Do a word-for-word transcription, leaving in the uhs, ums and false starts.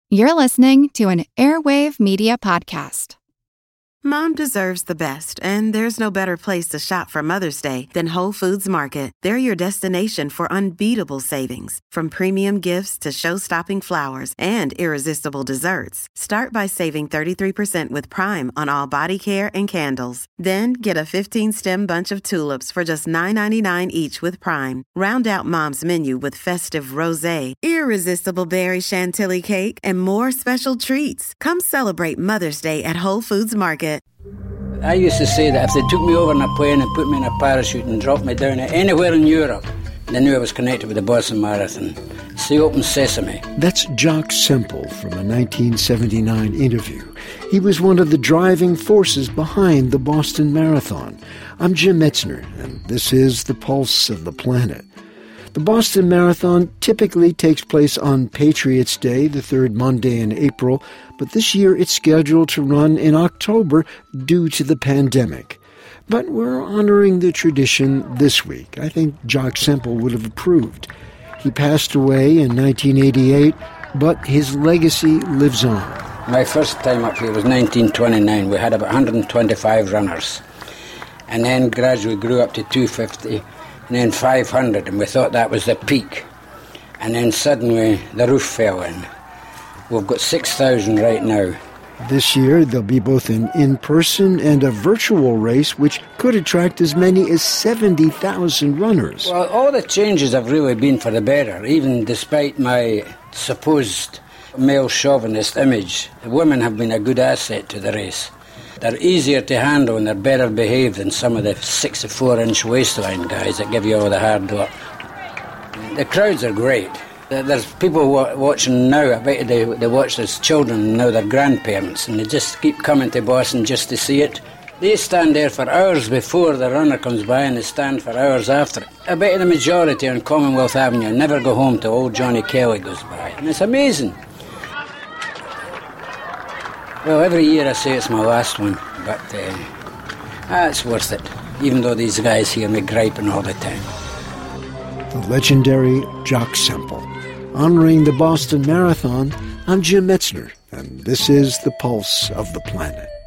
You're listening to an Airwave Media Podcast. Mom deserves the best, and there's no better place to shop for Mother's Day than Whole Foods Market. They're your destination for unbeatable savings, from premium gifts to show-stopping flowers and irresistible desserts. Start by saving thirty-three percent with Prime on all body care and candles. Then get a fifteen-stem bunch of tulips for just nine ninety-nine each with Prime. Round out Mom's menu with festive rosé, irresistible berry chantilly cake, and more special treats. Come celebrate Mother's Day at Whole Foods Market. I used to say that if they took me over in a plane and put me in a parachute and dropped me down anywhere in Europe, they knew I was connected with the Boston Marathon. See, open sesame. That's Jock Semple from a nineteen seventy-nine interview. He was one of the driving forces behind the Boston Marathon. I'm Jim Metzner, and this is The Pulse of the Planet. The Boston Marathon typically takes place on Patriots' Day, the third Monday in April, but this year it's scheduled to run in October due to the pandemic. But we're honoring the tradition this week. I think Jock Semple would have approved. He passed away in nineteen eighty-eight, but his legacy lives on. My first time up here was nineteen twenty-nine. We had about one hundred twenty-five runners, and then gradually grew up to two hundred fifty. And then five hundred, and we thought that was the peak. And then suddenly the roof fell in. We've got six thousand right now. This year there'll be both an in-person and a virtual race, which could attract as many as seventy thousand runners. Well, all the changes have really been for the better, even despite my supposed male chauvinist image. The women have been a good asset to the race. They're easier to handle and they're better behaved than some of the sixty-four inch waistline guys that give you all the hard work. The crowds are great. There's people watching now, I bet they, they watch as children and now they're grandparents, and they just keep coming to Boston just to see it. They stand there for hours before the runner comes by and they stand for hours after it. I bet the majority on Commonwealth Avenue never go home till old Johnny Kelly goes by. And it's amazing. Well, every year I say it's my last one, but uh, ah, it's worth it, even though these guys hear me griping all the time. The legendary Jock Semple. Honoring the Boston Marathon, I'm Jim Metzner, and this is The Pulse of the Planet.